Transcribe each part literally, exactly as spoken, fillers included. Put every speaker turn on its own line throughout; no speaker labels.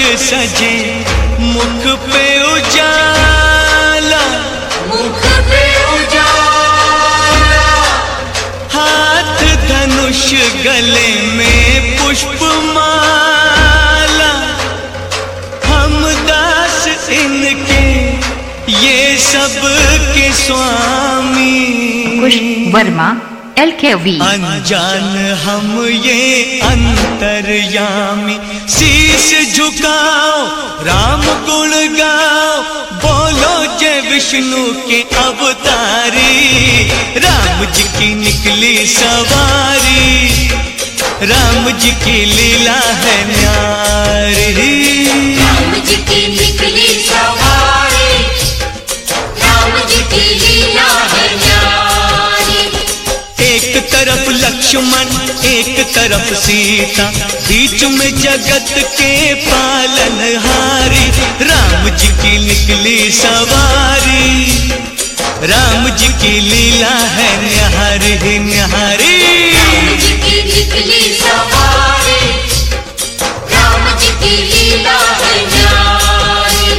सजे, मुख पे उजाला,
मुख पे उजाला,
हाथ धनुष गले में पुष्पमाला। हम दास इनके ये सब के स्वामी।
कुश वर्मा एल के वी।
अनजान हम ये अंतर्यामी, शीश झुकाओ राम गुण गाओ, बोलो जय विष्णु के अवतारी। राम जी की निकली सवारी, राम जी की लीला है न्यारी।
राम जी की निकली सवारी, राम जी की लीला है न्यारी।
एक तरफ लक्ष्मण एक तरफ सीता, बीच में जगत के पालनहारी। राम जी की निकली सवारी, राम जी की लीला है न्यारी न्यारी।
राम जी की निकली सवारी, राम जी की लीला है न्यारी।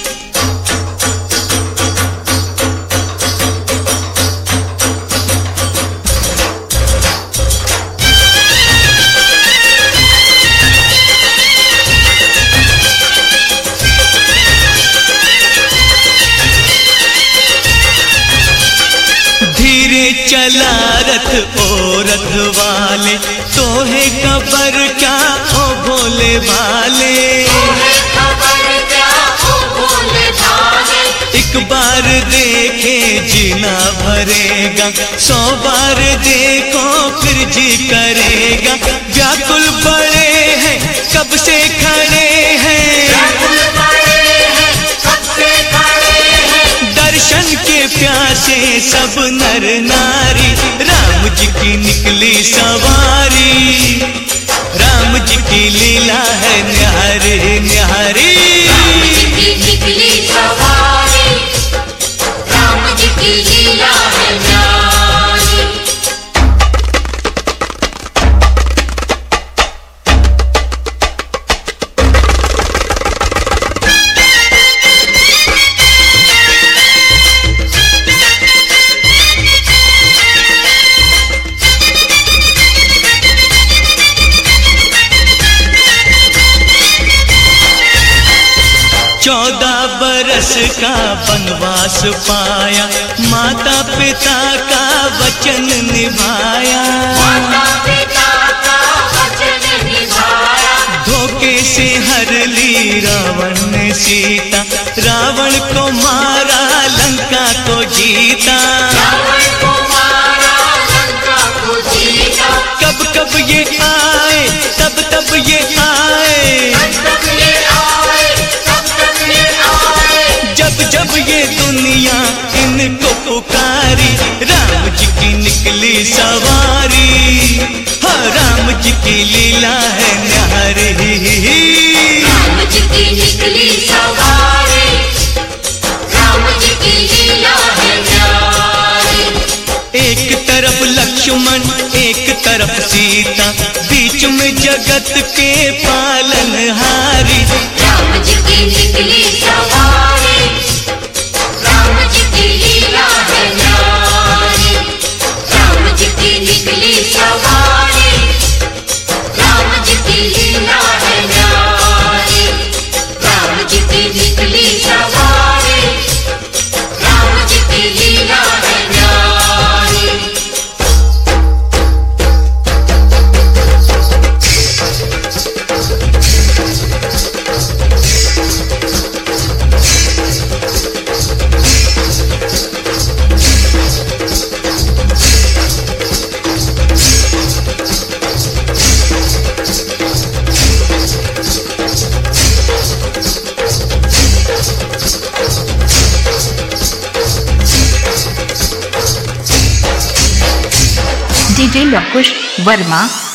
चला रथ ओ रथ वाले, तोहे खबर क्या ओ भोले भाले।
तोहे खबर क्या ओ भोले भाले,
एक बार देखे जीना भरेगा, सौ बार देखो फिर जी करेगा। व्याकुल बड़े हैं कब से खड़े हैं,
व्याकुल बड़े हैं कब से खड़े हैं।
दर्शन के प्यासे सब नर नारी। राम जी की निकली सवारी, राम जी की लीला है न्यारी न्यारी।
राम जी की निकली सवारी, राम जी की लीला है न्यारी।
चौदह बरस का वनवास पाया, माता पिता का वचन निभाया।
माता पिता का वचन निभाया,
धोखे से हर ली रावण ने सीता, रावण को मारा लंका को जीता।
रावण को मारा लंका को जीता।
कब कब ये आए तब तब ये आए,
तब तब ये आए, तब तब ये आए।
जब जब ये दुनिया इनको पुकारी। राम जी की निकली सवारी, हाँ राम जी की लीला है न्यारी।
राम जी की निकली सवारी, राम जी की लीला है न्यारी।
एक तरफ लक्ष्मण एक तरफ सीता, बीच में जगत के पालनहारी।
राम जी की निकली सवारी, राम जी की लीला है न्यारी। राम जी की निकली सवारी, राम जी की लीला है न्यारी। राम जी की निकली सवारी, राम जी की लीला है न्यारी।
डीजे लकुश वर्मा